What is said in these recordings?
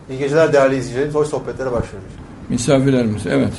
İyi geceler değerli izleyicilerimiz. Hoş sohbetlere başlıyoruz. Misafirlerimiz, evet.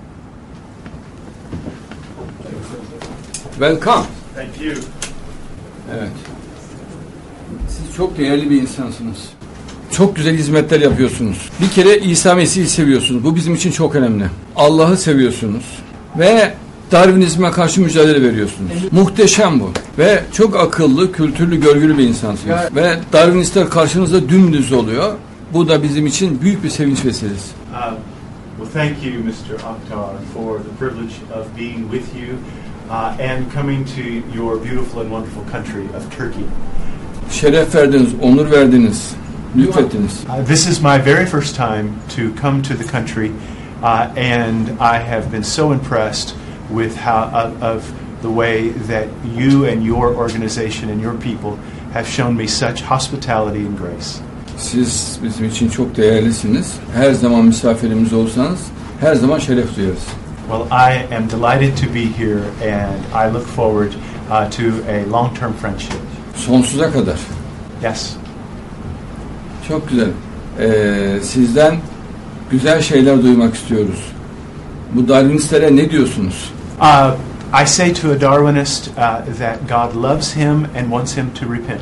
Welcome. Thank you. Evet. Siz çok değerli bir insansınız. Çok güzel hizmetler yapıyorsunuz. Bir kere İsa Mesih'i seviyorsunuz. Bu bizim için çok önemli. Allah'ı seviyorsunuz. Ve Darwinizme karşı mücadele veriyorsunuz. Muhteşem bu. Ve çok akıllı, kültürlü, görgülü bir insansınız. Ve Darwinistler karşınızda dümdüz oluyor. Bu da bizim için büyük bir sevinç vesilesi. Well, thank you, Mr. Akhtar, for the privilege of being with you and coming to your beautiful and wonderful country of Turkey. Şeref verdiniz, onur verdiniz, lütfettiniz. This is my very first time to come to the country, and I have been so impressed with of the way that you and your organization and your people have shown me such hospitality and grace. Siz bizim için çok değerlisiniz. Her zaman misafirimiz olsanız her zaman şeref duyarız. Well, I am delighted to be here, and I look forward to a long-term friendship. Sonsuza kadar. Yes. Çok güzel. Sizden güzel şeyler duymak istiyoruz. Bu Darwinistlere ne diyorsunuz? I say to a Darwinist that God loves him and wants him to repent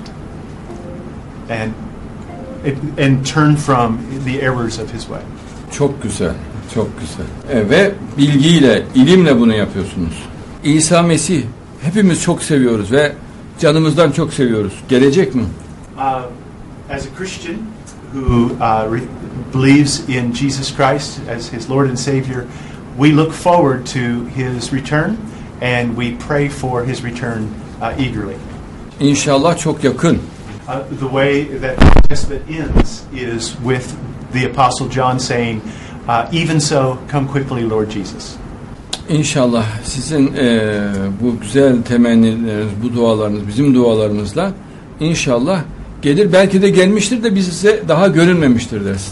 and turn from the errors of his way. Çok güzel, çok güzel. Ve bilgiyle, ilimle bunu yapıyorsunuz. İsa Mesih hepimiz çok seviyoruz ve canımızdan çok seviyoruz. Gelecek mi? As a Christian who believes in Jesus Christ as his Lord and Savior, we look forward to his return and we pray for his return eagerly. İnşallah çok yakın. The way that the New Testament ends is with the Apostle John saying, even so, come quickly, Lord Jesus. İnşallah sizin bu güzel temennileriniz, bu dualarınız, bizim dualarımızla inşallah gelir. Belki de gelmiştir de bize daha görünmemiştir dersin.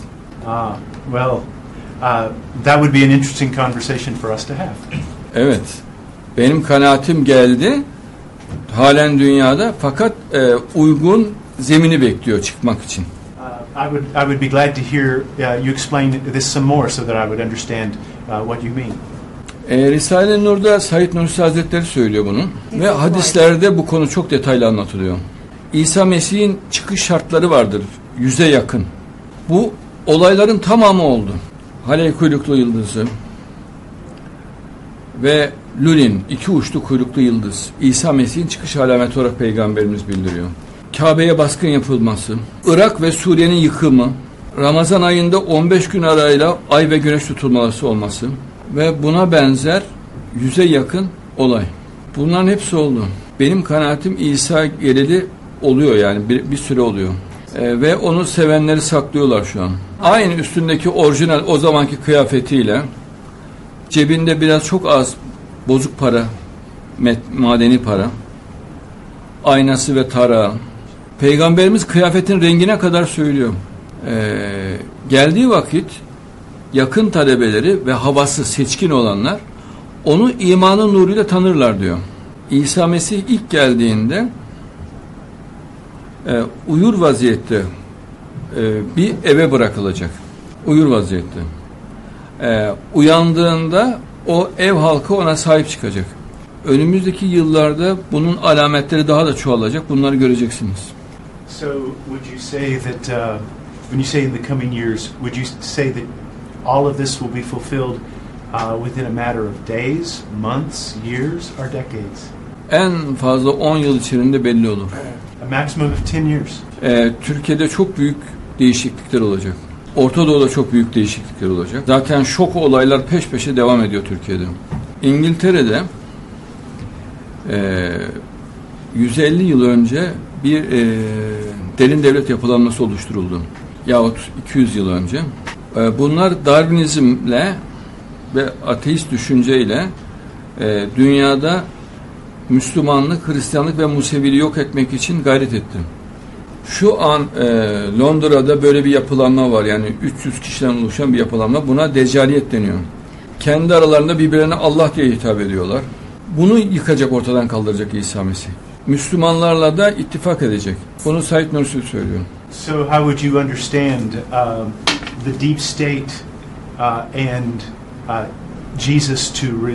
That would be an interesting conversation for us to have. Evet, benim kanaatim geldi. Halen dünyada, fakat uygun zemini bekliyor çıkmak için. I would be glad to hear you explain this some more so that I would understand what you mean. Risale-i Nur'da Said Nursi Hazretleri söylüyor bunu ve hadislerde bu konu çok detaylı anlatılıyor. İsa Mesih'in çıkış şartları vardır, 100'e yakın. Bu olayların tamamı oldu. Haley kuyruklu yıldızı ve Lulin, iki uçlu kuyruklu yıldız, İsa Mesih'in çıkış alameti olarak Peygamberimiz bildiriyor. Kabe'ye baskın yapılması, Irak ve Suriye'nin yıkımı, Ramazan ayında 15 gün arayla ay ve güneş tutulması olması ve buna benzer 100'e yakın olay. Bunların hepsi oldu. Benim kanaatim İsa geleli oluyor, yani bir süre oluyor. Ve onu sevenleri saklıyorlar şu an. Aynı üstündeki orijinal o zamanki kıyafetiyle, cebinde biraz çok az bozuk para, madeni para, aynası ve tarağı. Peygamberimiz kıyafetin rengine kadar söylüyor. Geldiği vakit yakın talebeleri ve havası seçkin olanlar onu imanın nuruyla tanırlar diyor. İsa Mesih ilk geldiğinde uyur vaziyette bir eve bırakılacak. Uyur vaziyette. Uyandığında o ev halkı ona sahip çıkacak. Önümüzdeki yıllarda bunun alametleri daha da çoğalacak. Bunları göreceksiniz. So would you say that when you say in the coming years, would you say that all of this will be fulfilled within a matter of days, months, years, or decades? En fazla 10 yıl içerisinde belli olur. A maximum of 10 years. Türkiye'de çok büyük değişiklikler olacak. Orta Doğu'da çok büyük değişiklikler olacak. Zaten şok olaylar peş peşe devam ediyor Türkiye'de. İngiltere'de 150 yıl önce bir derin devlet yapılanması oluşturuldu. Yahut 200 yıl önce. Bunlar Darwinizmle ve ateist düşünceyle dünyada Müslümanlık, Hristiyanlık ve Museviliği yok etmek için gayret etti. Şu an Londra'da böyle bir yapılanma var. Yani 300 kişiden oluşan bir yapılanma. Buna Deccaliyet deniyor. Kendi aralarında birbirlerine Allah diye hitap ediyorlar. Bunu yıkacak, ortadan kaldıracak İsa Mesih. Müslümanlarla da ittifak edecek. Bunu Said Nursi söylüyor. So how would you understand the deep state and Jesus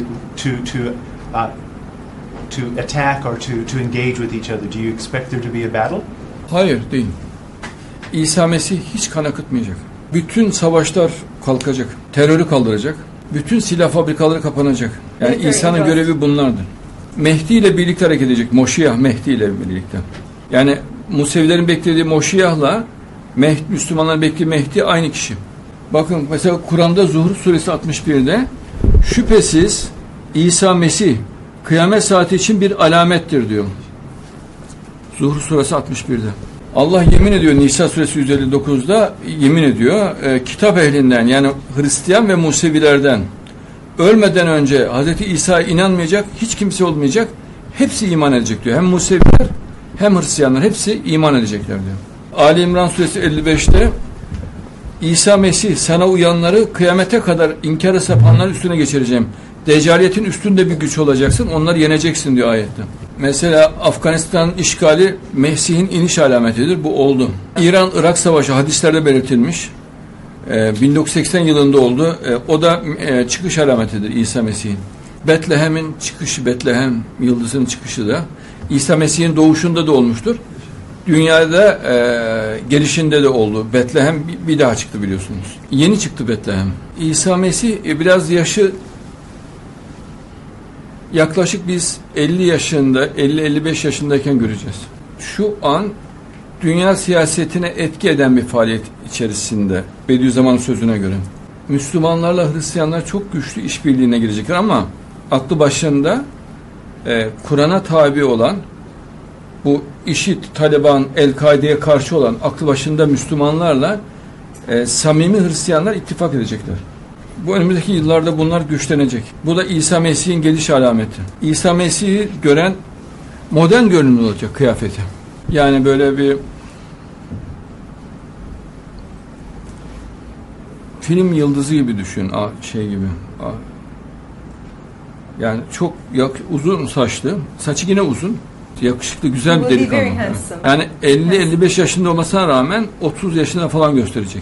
to attack or to engage with each other? Do you expect there to be a battle? Hayır, değil. İsa Mesih hiç kan akıtmayacak. Bütün savaşlar kalkacak. Terörü kaldıracak. Bütün silah fabrikaları kapanacak. Yani İsa'nın görevi bunlardır. Mehdi ile birlikte hareket edecek. Moşiyah Mehdi ile birlikte. Yani Musevilerin beklediği Moşiyah'la Müslümanların beklediği Mehdi aynı kişi. Bakın mesela Kur'an'da Zuhruf suresi 61'de şüphesiz İsa Mesih kıyamet saati için bir alamettir diyor. Zuhruf suresi 61'de. Allah yemin ediyor Nisa suresi 159'da yemin ediyor kitap ehlinden yani Hristiyan ve Musevilerden ölmeden önce Hz. İsa'ya inanmayacak hiç kimse olmayacak. Hepsi iman edecek diyor. Hem Museviler hem Hristiyanlar hepsi iman edecekler diyor. Ali İmran suresi 55'te İsa Mesih sana uyanları kıyamete kadar inkarı sapanların üstüne geçireceğim. Deccaliyetin üstünde bir güç olacaksın. Onları yeneceksin diyor ayette. Mesela Afganistan'ın işgali Mesih'in iniş alametidir. Bu oldu. İran-Irak Savaşı hadislerde belirtilmiş. 1980 yılında oldu. O da çıkış alametidir İsa Mesih'in. Betlehem'in çıkışı, Betlehem yıldızının çıkışı da İsa Mesih'in doğuşunda da olmuştur. Dünyada gelişinde de oldu. Betlehem bir daha çıktı biliyorsunuz. Yeni çıktı Betlehem. İsa Mesih biraz yaşı yaklaşık biz 50 yaşında, 50-55 yaşındayken göreceğiz. Şu an dünya siyasetine etki eden bir faaliyet içerisinde Bediüzzaman'ın sözüne göre. Müslümanlarla Hristiyanlar çok güçlü işbirliğine girecekler ama aklı başlarında Kur'an'a tabi olan bu IŞİD, Taliban, El-Kaide'ye karşı olan aklı başında Müslümanlarla samimi Hristiyanlar ittifak edecekler. Bu önümüzdeki yıllarda bunlar güçlenecek. Bu da İsa Mesih'in geliş alameti. İsa Mesih'i gören modern görünümlü olacak kıyafeti. Yani böyle bir film yıldızı gibi düşün. Şey gibi. Yani çok uzun saçlı. Saçı yine uzun. Yakışıklı, güzel bir delikanlı. Yani 50-55 yaşında olmasına rağmen 30 yaşında falan gösterecek.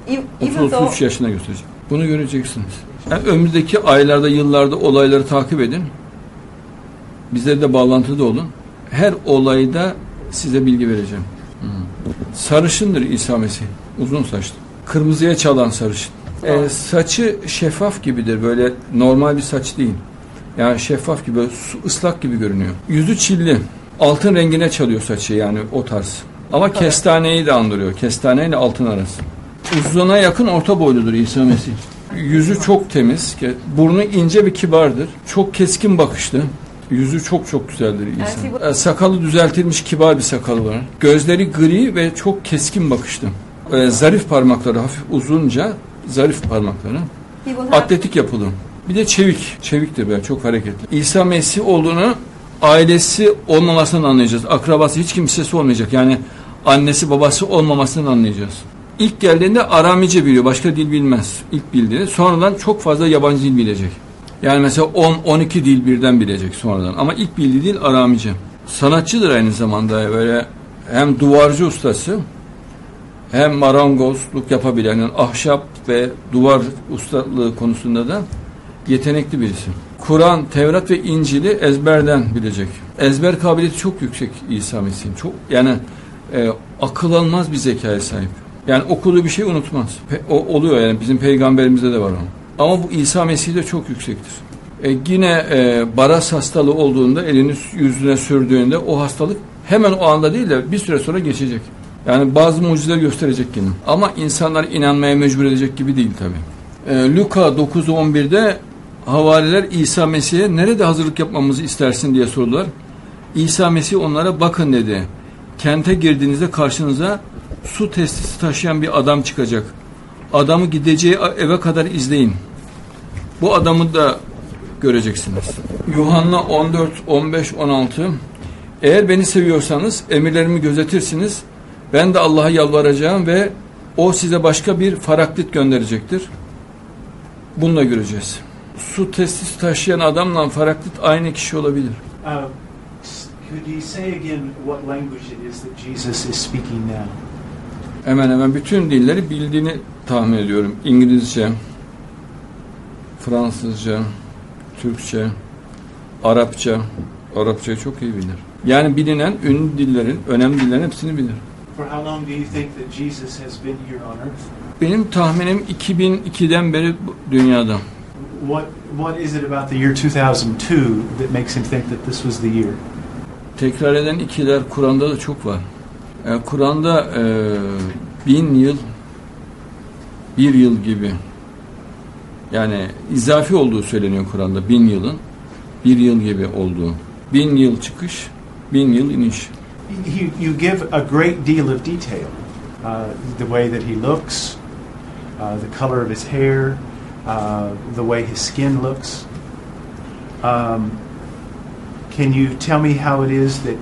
30-33 yaşında gösterecek. Bunu göreceksiniz. Yani önümüzdeki aylarda, yıllarda olayları takip edin. Bizlerle de bağlantıda olun. Her olayda size bilgi vereceğim. Sarışındır İsa Mesih. Uzun saçlı. Kırmızıya çalan sarışın. Saçı şeffaf gibidir. Böyle normal bir saç değil. Yani şeffaf gibi, ıslak gibi görünüyor. Yüzü çilli. Altın rengine çalıyor saçı yani o tarz. Ama kestaneyi de andırıyor. Kestane ile altın arası. Uzuna yakın orta boyludur İsa Mesih. Yüzü çok temiz. Burnu ince ve kibardır. Çok keskin bakışlı. Yüzü çok güzeldir İsa. Sakalı düzeltilmiş kibar bir sakalı var. Gözleri gri ve çok keskin bakışlı. Zarif parmakları, hafif uzunca zarif parmakları. Atletik yapılı. Bir de çeviktir böyle, çok hareketli. İsa Mesih olduğunu ailesi olmamasından anlayacağız. Akrabası, hiç kimsesi olmayacak. Yani annesi babası olmamasından anlayacağız. İlk geldiğinde Aramice biliyor. Başka dil bilmez. İlk bildiğinde. Sonradan çok fazla yabancı dil bilecek. Yani mesela 10-12 dil birden bilecek sonradan. Ama ilk bildiği dil Aramice. Sanatçıdır aynı zamanda. Böyle hem duvarcı ustası hem marangozluk yapabilen, yani ahşap ve duvar ustalığı konusunda da yetenekli birisi. Kur'an, Tevrat ve İncil'i ezberden bilecek. Ezber kabiliyeti çok yüksek İsa Mesih'in. Çok, yani akıl almaz bir zekaya sahip. Yani okuduğu bir şey unutmaz. Oluyor yani, bizim peygamberimizde de var o. Ama bu İsa Mesih'de çok yüksektir. Yine baras hastalığı olduğunda elini yüzüne sürdüğünde o hastalık hemen o anda değil de bir süre sonra geçecek. Yani bazı mucizeler gösterecek yine. Ama insanlar inanmaya mecbur edecek gibi değil tabii. Luka 9:11'de havariler İsa Mesih'e nerede hazırlık yapmamızı istersin diye sordular. İsa Mesih onlara bakın dedi. Kente girdiğinizde karşınıza su testisi taşıyan bir adam çıkacak. Adamı gideceği eve kadar izleyin. Bu adamı da göreceksiniz. Yuhanna 14, 15, 16. Eğer beni seviyorsanız emirlerimi gözetirsiniz. Ben de Allah'a yalvaracağım ve o size başka bir Paraklit gönderecektir. Bunu da göreceğiz. Su testisi taşıyan adamla Paraklit aynı kişi olabilir. Could you say again what language it is that Jesus is speaking now? hemen hemen bütün dilleri bildiğini tahmin ediyorum. İngilizce, Fransızca, Türkçe, Arapça. Arapçayı çok iyi bilir. Yani bilinen ünlü dillerin, önemli dillerin hepsini bilir. For how long do you think that Jesus has been here on earth? Benim tahminim 2002'den beri dünyada. What is it about the year 2002 that makes him think that this was the year? Tekrar eden ikiler Kur'an'da da çok var. Kur'an'da 1000 yıl, 1 yıl gibi. Yani izafi olduğu söyleniyor Kur'an'da 1000 yılın 1 yıl gibi olduğu. 1000 yıl çıkış, 1000 yıl iniş. You give a great deal of detail. The way that he looks, the color of his hair, the way his skin looks. Can you tell me how it is that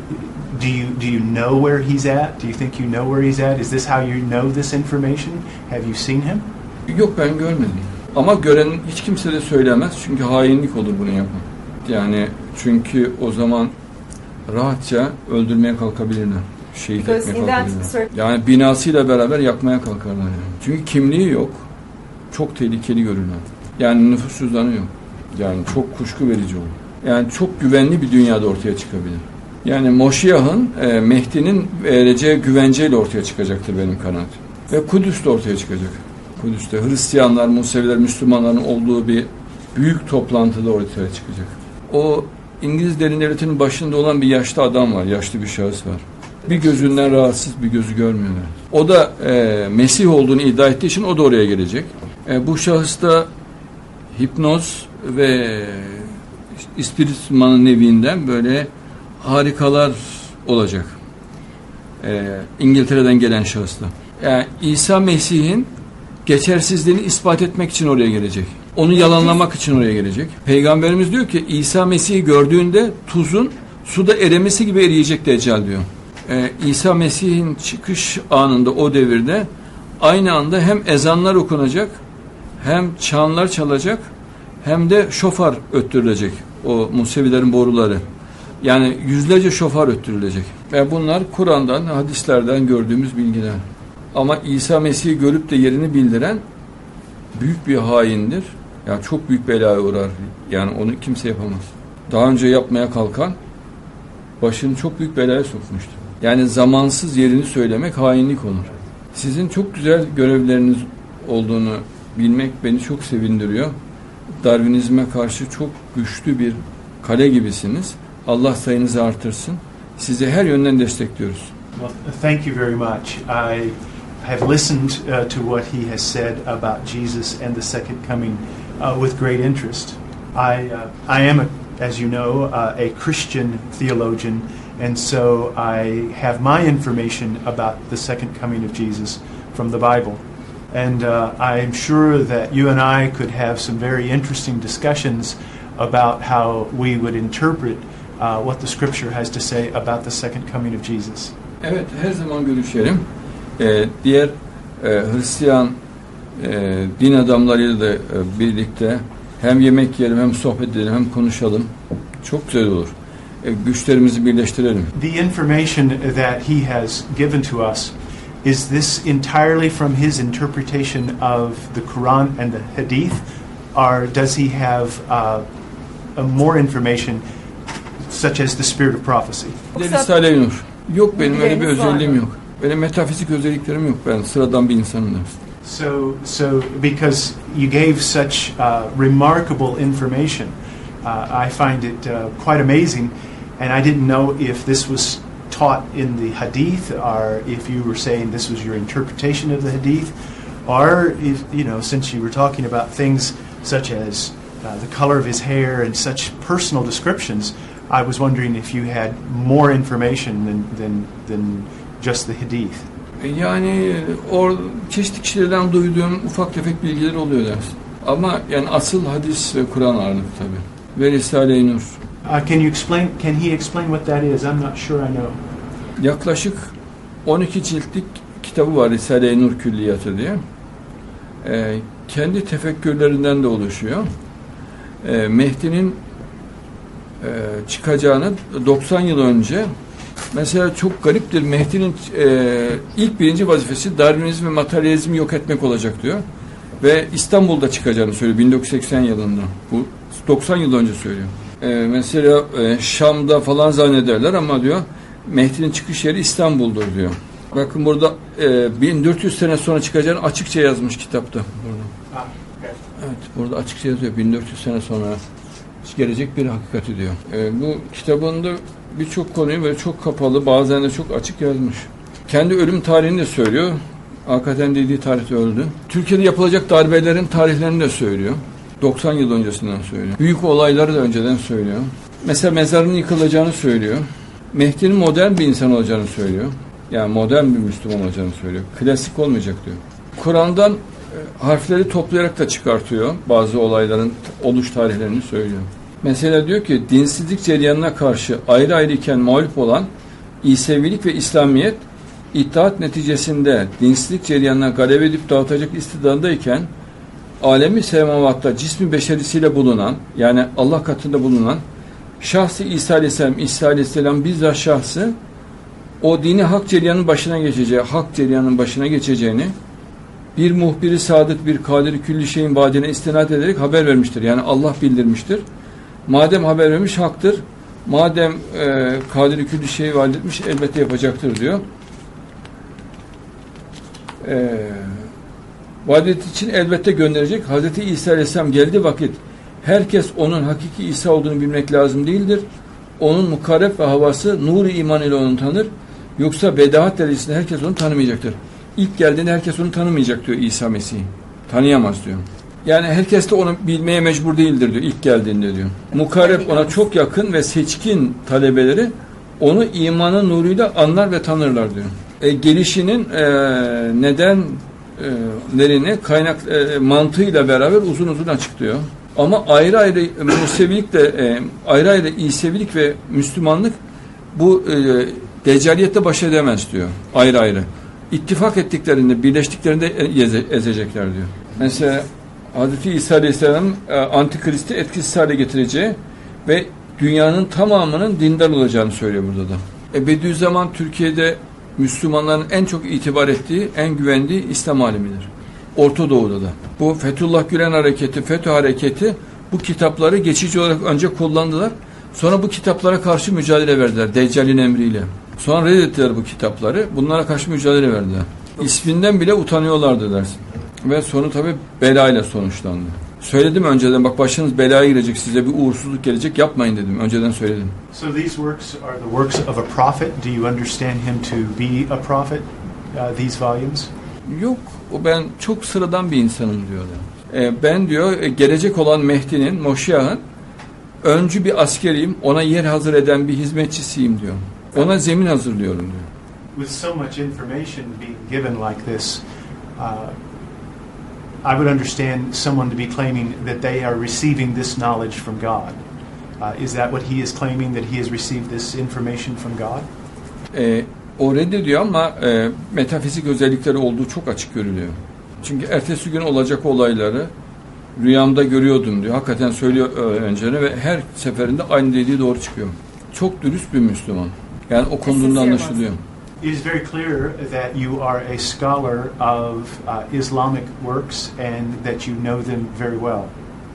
do you know where he's at? Do you think you know where he's at? Is this how you know this information? Have you seen him? Yok, ben görmedim. Ama gören hiç kimse de söylemez. Çünkü hainlik olur bunu yapan. Yani çünkü o zaman rahatça öldürmeye kalkabilirler. Şehit etmeye kalkabilirler. Yani binasıyla beraber yakmaya kalkarlar. Yani. Çünkü kimliği yok. Çok tehlikeli görünüyor. Yani nüfus cüzdanı yok. Yani çok kuşku verici olur. Yani çok güvenli bir dünyada ortaya çıkabilir. Yani Moşiyah'ın, Mehdi'nin vereceği güvenceyle ortaya çıkacaktır benim kanaatim. Ve Kudüs'te ortaya çıkacak. Kudüs'te Hristiyanlar, Museviler, Müslümanların olduğu bir büyük toplantıda ortaya çıkacak. O İngiliz derin devletinin başında olan bir yaşlı adam var, yaşlı bir şahıs var. Bir gözünden rahatsız, bir gözü görmüyor. O da Mesih olduğunu iddia ettiği için o da oraya gelecek. Bu şahıs da hipnoz ve ispiritüsmanın neviinden böyle harikalar olacak. İngiltere'den gelen şahısla. Yani İsa Mesih'in geçersizliğini ispat etmek için oraya gelecek. Onu yalanlamak için oraya gelecek. Peygamberimiz diyor ki İsa Mesih'i gördüğünde tuzun suda erimesi gibi eriyecek Deccal diyor. İsa Mesih'in çıkış anında o devirde aynı anda hem ezanlar okunacak, hem çanlar çalacak, hem de şofar öttürülecek. O Musevilerin boruları. Yani yüzlerce şofar öttürülecek. Ve bunlar Kur'an'dan, hadislerden gördüğümüz bilgiler. Ama İsa Mesih'i görüp de yerini bildiren büyük bir haindir. Yani çok büyük belaya uğrar. Yani onu kimse yapamaz. Daha önce yapmaya kalkan başını çok büyük belaya sokmuştur. Yani zamansız yerini söylemek hainlik olur. Sizin çok güzel görevleriniz olduğunu bilmek beni çok sevindiriyor. Darwinizme karşı çok güçlü bir kale gibisiniz. Allah sayınızı artırsın. Sizi her yönden destekliyoruz. Well, thank you very much. I have listened to what he has said about Jesus and the second coming with great interest. I am, as you know, a Christian theologian, and so I have my information about the second coming of Jesus from the Bible. And I am sure that you and I could have some very interesting discussions about how we would interpret what the Scripture has to say about the second coming of Jesus. Evet, her zaman görüşelim. Diğer Hristiyan din adamlarıyla da birlikte hem yemek yiyelim, hem sohbet edelim, hem konuşalım. Çok güzel olur. Güçlerimizi birleştirelim. The information that he has given to us, is this entirely from his interpretation of the Quran and the Hadith, or does he have more information such as the spirit of prophecy? Risale-i Nur. Yok, benim öyle bir özelliğim yok. Benim metafizik özelliklerim yok. Ben sıradan bir insanım. So because you gave such remarkable information, I find it quite amazing, and I didn't know if this was taught in the Hadith, or if you were saying this was your interpretation of the Hadith, or if, you know, since you were talking about things such as the color of his hair and such personal descriptions, I was wondering if you had more information than just the Hadith. Yani çeşitli kişilerden duyduğum ufak tefek bilgiler oluyor dersin. Ama yani asıl hadis ve Kur'an ağırlıklı tabii. Ve Risale-i Nur. Can he explain what that is? I'm not sure I know. Yaklaşık 12 ciltlik kitabı var, Risale-i Nur Külliyatı diye. Kendi tefekkürlerinden de oluşuyor. Mehdi'nin çıkacağını 90 yıl önce Mesela çok gariptir. Mehdi'nin ilk birinci vazifesi Darwinizm ve materyalizmi yok etmek olacak diyor. Ve İstanbul'da çıkacağını söylüyor 1980 yılında. Bu 90 yıl önce söylüyor. Mesela Şam'da falan zannederler ama diyor Mehdi'nin çıkış yeri İstanbul'dur diyor. Bakın burada 1400 sene sonra çıkacağını açıkça yazmış kitapta. Burada. Evet, burada açıkça yazıyor 1400 sene sonra gelecek bir hakikati diyor. Bu kitabında birçok konuyu böyle çok kapalı, bazen de çok açık yazmış. Kendi ölüm tarihini de söylüyor. Hakikaten dediği tarihte öldü. Türkiye'de yapılacak darbelerin tarihlerini de söylüyor. 90 yıl öncesinden söylüyor. Büyük olayları da önceden söylüyor. Mesela mezarının yıkılacağını söylüyor. Mehdi'nin modern bir insan olacağını söylüyor. Yani modern bir Müslüman olacağını söylüyor. Klasik olmayacak diyor. Kur'an'dan harfleri toplayarak da çıkartıyor. Bazı olayların oluş tarihlerini söylüyor. Mesela diyor ki dinsizlik cereyanına karşı ayrı ayrı iken mağlup olan İsevilik ve İslamiyet İttihat neticesinde dinsizlik cereyanına galebe edip dağıtacak istidadındayken alemi semavatta cismi beşerisiyle bulunan yani Allah katında bulunan şahsı İsa Aleyhisselam bizzat şahsı o dini hak cereyanının başına geçeceğini bir muhbiri sadık bir kadiri külli şeyin vaadine istinad ederek haber vermiştir. Yani Allah bildirmiştir. Madem haber vermiş haktır. Madem kadiri külli şeyi vaat etmiş elbette yapacaktır diyor. Vadet için elbette gönderecek. Hazreti İsa Aleyhisselam geldiği vakit herkes onun hakiki İsa olduğunu bilmek lazım değildir. Onun mukarreb ve havası nuru iman ile onu tanır. Yoksa bedahat derecesinde herkes onu tanımayacaktır. İlk geldiğinde herkes onu tanımayacak diyor İsa Mesih'i. Tanıyamaz diyor. Yani herkes de onu bilmeye mecbur değildir diyor ilk geldiğinde diyor. Mukarreb ona çok yakın ve seçkin talebeleri onu imanın nuruyla anlar ve tanırlar diyor. Gelişinin nedenlerini kaynak mantığıyla beraber uzun uzun açıklıyor. Ama ayrı ayrı Musevilikle ayrı ayrı İsevilik ve Müslümanlık bu deccaliyette baş edemez diyor. Ayrı ayrı. İttifak ettiklerinde, birleştiklerinde ezecekler diyor. Mesela Hazreti İsa Aleyhisselam'ın Antikrist'i etkisiz hale getireceği ve dünyanın tamamının dindar olacağını söylüyor burada da. Bediüzzaman Türkiye'de Müslümanların en çok itibar ettiği, en güvendiği İslam alimidir. Orta Doğu'da da. Bu Fethullah Gülen hareketi, FETÖ hareketi bu kitapları geçici olarak önce kullandılar. Sonra bu kitaplara karşı mücadele verdiler. Deccal'in emriyle. Sonra reddettiler bu kitapları. Bunlara karşı mücadele verdiler. İsminden bile utanıyorlardı dersin. Ve sonu tabi belayla sonuçlandı. Söyledim önceden bak başınız belaya girecek size bir uğursuzluk gelecek yapmayın dedim. Önceden söyledim. So these works are the works of a prophet. Do you understand him to be a prophet? These volumes? Yok. Ben çok sıradan bir insanım diyor. Ben diyor gelecek olan Mehdi'nin, Moşiyah'ın öncü bir askeriyim. Ona yer hazır eden bir hizmetçisiyim diyor. Ona zemin hazırlıyorum diyor. With so much information being given like this, I would understand someone to be claiming that they are receiving this knowledge from God. Is that what he is claiming, that he has received this information from God? O reddediyor ama metafizik özellikleri olduğu çok açık görülüyor. Çünkü ertesi gün olacak olayları rüyamda görüyordum diyor. Hakikaten söylüyor öğrencilere ve her seferinde aynı dediği doğru çıkıyor. Çok dürüst bir Müslüman. Yani o konuda anlaşılıyor. It is very clear that you are a scholar of Islamic works and that you know them very well.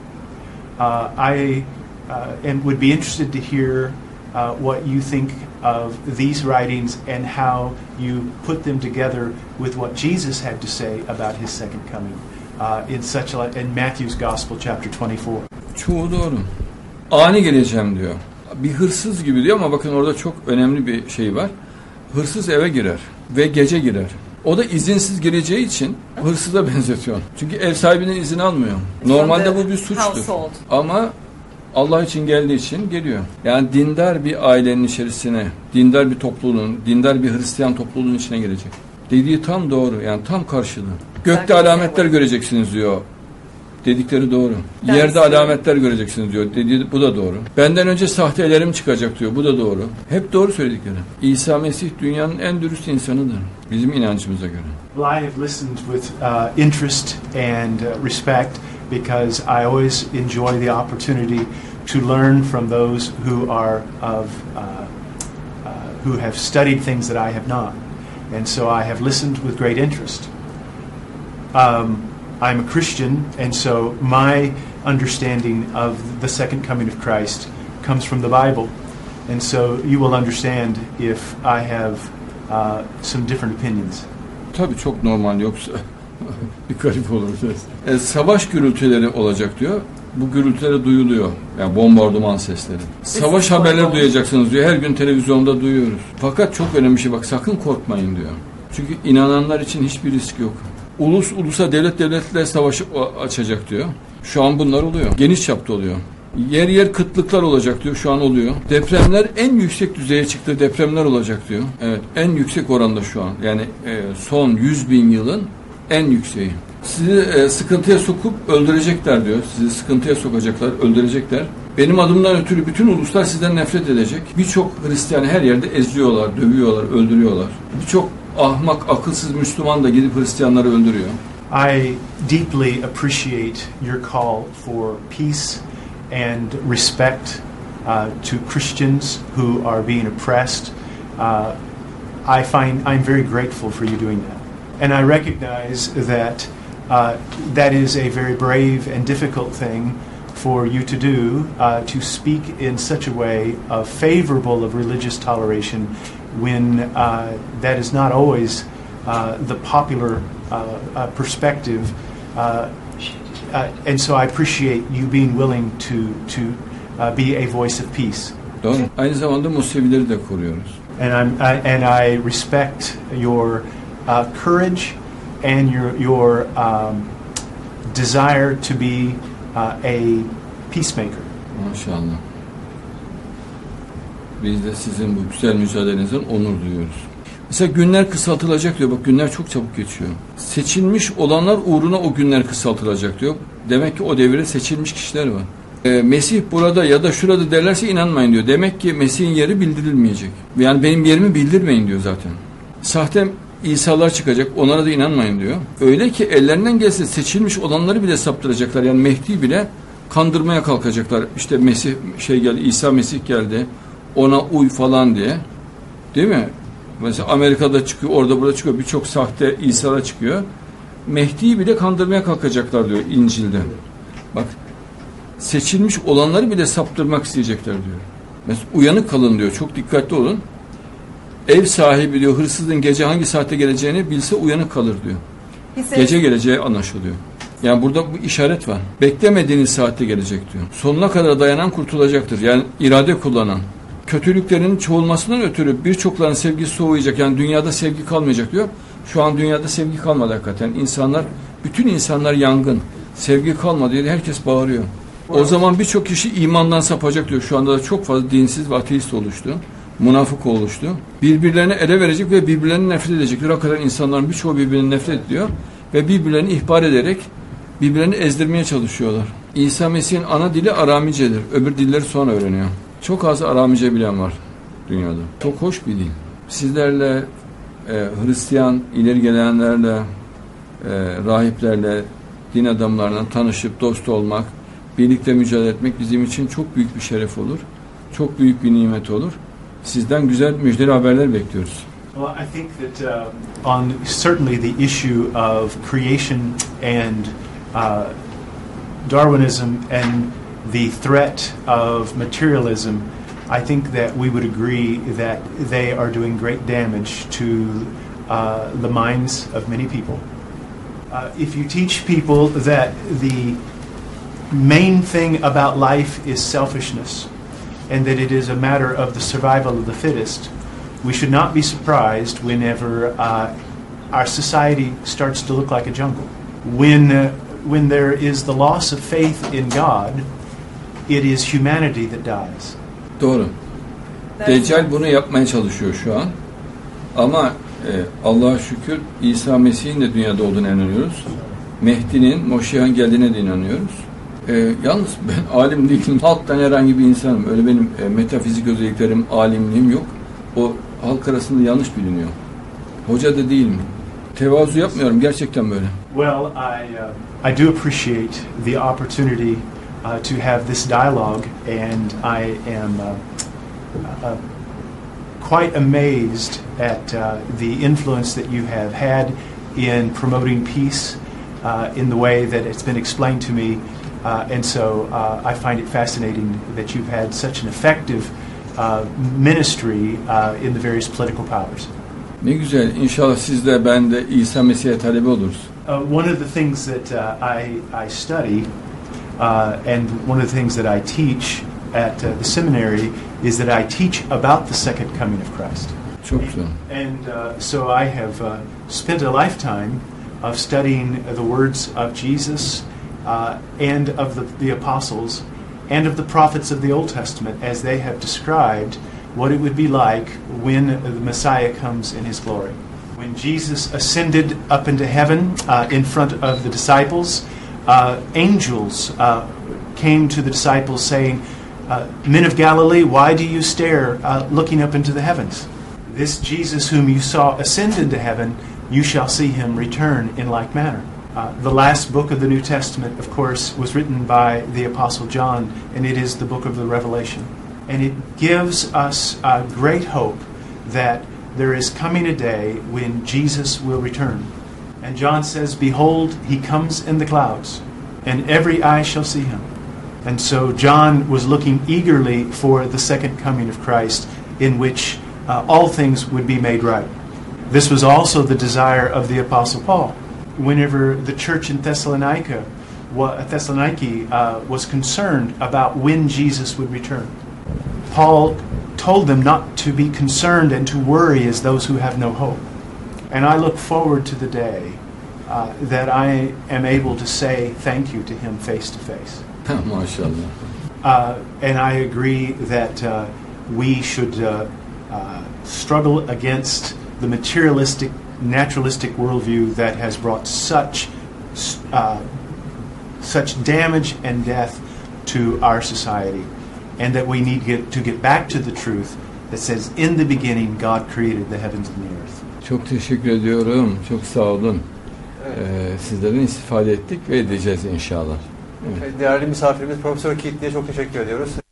I would be interested to hear what you think of these writings and how you put them together with what Jesus had to say about his second coming in Matthew's Gospel chapter 24. Çoğu doğru. Ani geleceğim diyor. Bir hırsız gibi diyor ama bakın orada çok önemli bir şey var. Hırsız eve girer ve gece girer. O da izinsiz gireceği için hırsıza benzetiyor. Çünkü ev sahibinin izin almıyor. Normalde bu bir suçtur. Ama Allah için geldiği için geliyor. Yani dindar bir ailenin içerisine, dindar bir topluluğun, dindar bir Hristiyan topluluğun içine girecek. Dediği tam doğru. Yani tam karşılığı. Gökte alametler göreceksiniz diyor. Dedikleri doğru. Yerde alametler göreceksiniz diyor. Dediği bu da doğru. Benden önce sahtelerim çıkacak diyor. Bu da doğru. Hep doğru söyledikleri. İsa Mesih dünyanın en dürüst insanıdır. Bizim inancımıza göre. Well, I have listened with interest and respect because I always enjoy the opportunity to learn from those who are who have studied things that I have not. And so I have listened with great interest. I'm a Christian, and so my understanding of the second coming of Christ comes from the Bible. And so you will understand if I have some different opinions. Tabii çok normal, yoksa bir garip olur. Savaş gürültüleri olacak diyor. Bu gürültüleri duyuluyor. Yani bombardıman sesleri. Savaş haberleri duyacaksınız diyor. Her gün televizyonda duyuyoruz. Fakat çok önemli bir şey, bak sakın korkmayın diyor. Çünkü inananlar için hiçbir risk yok. Ulus ulusa, devlet devletle savaş açacak diyor. Şu an bunlar oluyor. Geniş çapta oluyor. Yer yer kıtlıklar olacak diyor. Şu an oluyor. Depremler en yüksek düzeye çıktı. Depremler olacak diyor. Evet, en yüksek oranda şu an. Yani son 100.000 yılın en yükseği. Sizi sıkıntıya sokup öldürecekler diyor. Sizi sıkıntıya sokacaklar, öldürecekler. Benim adımdan ötürü bütün uluslar sizden nefret edecek. Birçok Hristiyan her yerde eziyorlar, dövüyorlar, öldürüyorlar. Birçok ahmak, akılsız Müslüman da gidip Hristiyanları öldürüyor. I deeply appreciate your call for peace and respect to Christians who are being oppressed. I find I'm very grateful for you doing that. And I recognize that that is a very brave and difficult thing for you to do, to speak in such a way favorable of religious toleration when that is not always the popular perspective. And so I appreciate you being willing to be a voice of peace. Doğru. Aynı zamanda Musevileri de koruyoruz. And I respect your courage and your desire to be a peacemaker. Maşallah. Biz de sizin bu güzel mücadelenizden onur duyuyoruz. Mesela günler kısaltılacak diyor. Bak günler çok çabuk geçiyor. Seçilmiş olanlar uğruna o günler kısaltılacak diyor. Demek ki o devirde seçilmiş kişiler var. Mesih burada ya da şurada derlerse inanmayın diyor. Demek ki Mesih'in yeri bildirilmeyecek. Yani benim yerimi bildirmeyin diyor zaten. Sahte İsa'lar çıkacak, onlara da inanmayın diyor. Öyle ki ellerinden gelse seçilmiş olanları bile saptıracaklar. Yani Mehdi bile kandırmaya kalkacaklar. İşte Mesih geldi, İsa Mesih geldi. Ona uy falan diye. Değil mi? Mesela Amerika'da çıkıyor, orada burada çıkıyor. Birçok sahte İsa'lar çıkıyor. Mehdi'yi bile kandırmaya kalkacaklar diyor İncil'de. Bak, seçilmiş olanları bile saptırmak isteyecekler diyor. Mesela uyanık kalın diyor. Çok dikkatli olun. Ev sahibi diyor hırsızın gece hangi saatte geleceğini bilse uyanık kalır diyor. Gece geleceği anlaşılıyor. Yani burada bu işaret var. Beklemediğiniz saatte gelecek diyor. Sonuna kadar dayanan kurtulacaktır. Yani irade kullanan. Kötülüklerin çoğulmasından ötürü birçokların sevgisi soğuyacak. Yani dünyada sevgi kalmayacak diyor. Şu an dünyada sevgi kalmadı hakikaten. İnsanlar, bütün insanlar yangın. Sevgi kalmadı diye herkes bağırıyor. O zaman birçok kişi imandan sapacak diyor. Şu anda da çok fazla dinsiz ve ateist oluştu. Münafık oluştu. Birbirlerine ele verecek ve birbirlerini nefret edecekler. Hakikaten insanların birçoğu birbirini nefret ediyor ve birbirlerini ihbar ederek birbirlerini ezdirmeye çalışıyorlar. İsa Mesih'in ana dili Aramice'dir. Öbür dilleri sonra öğreniyor. Çok az Aramice bilen var dünyada. Çok hoş bir dil. Sizlerle Hristiyan ileri gelenlerle, rahiplerle, din adamlarla tanışıp dost olmak, birlikte mücadele etmek bizim için çok büyük bir şeref olur. Çok büyük bir nimet olur. Sizden güzel müjdeli haberler bekliyoruz. Well, I think that on certainly the issue of creation and Darwinism and the threat of materialism, I think that we would agree that they are doing great damage to the minds of many people. If you teach people that the main thing about life is selfishness, and that it is a matter of the survival of the fittest, we should not be surprised whenever our society starts to look like a jungle. When there is the loss of faith in God, it is humanity that dies. Doğru. Deccal bunu yapmaya çalışıyor şu an. Ama Allah'a şükür İsa Mesih'in de dünyada olduğuna inanıyoruz. Mehdi'nin, Moşih'in geldiğine de inanıyoruz. Yalnız ben alim değilim. Halktan herhangi bir insanım. Öyle benim metafizik özelliklerim, alimliğim yok. O halk arasında yanlış biliniyor. Hoca da değilim. Tevazu yapmıyorum. Gerçekten böyle. Well, I do appreciate the opportunity to have this dialogue, and I am quite amazed at the influence that you have had in promoting peace in the way that it's been explained to me. And so I find it fascinating that you've had such an effective ministry in the various political powers. Ne güzel. İnşallah siz de ben de İsa Mesih'e talebe oluruz. One of the things that I study and one of the things that I teach at the seminary is that I teach about the second coming of Christ. Çok güzel. And so I have spent a lifetime of studying the words of Jesus and of the apostles and of the prophets of the Old Testament as they have described what it would be like when the Messiah comes in his glory. When Jesus ascended up into heaven in front of the disciples, angels came to the disciples saying, "Men of Galilee, why do you stare looking up into the heavens? This Jesus whom you saw ascend into heaven, you shall see him return in like manner." The last book of the New Testament, of course, was written by the Apostle John, and it is the book of the Revelation. And it gives us great hope that there is coming a day when Jesus will return. And John says, "Behold, he comes in the clouds, and every eye shall see him." And so John was looking eagerly for the second coming of Christ, in which all things would be made right. This was also the desire of the Apostle Paul. Whenever the church in Thessalonica was concerned about when Jesus would return, Paul told them not to be concerned and to worry as those who have no hope. And I look forward to the day that I am able to say thank you to him face to face. Maşallah. And I agree that we should struggle against the materialistic, naturalistic worldview that has brought such damage and death to our society, and that we need to get back to the truth that says, "In the beginning, God created the heavens and the earth." Çok teşekkür ediyorum. Çok sağ olun. Sizlerden istifade ettik ve edeceğiz inşallah. Evet. Değerli misafirimiz Profesör Kitli'ye çok teşekkür ediyoruz.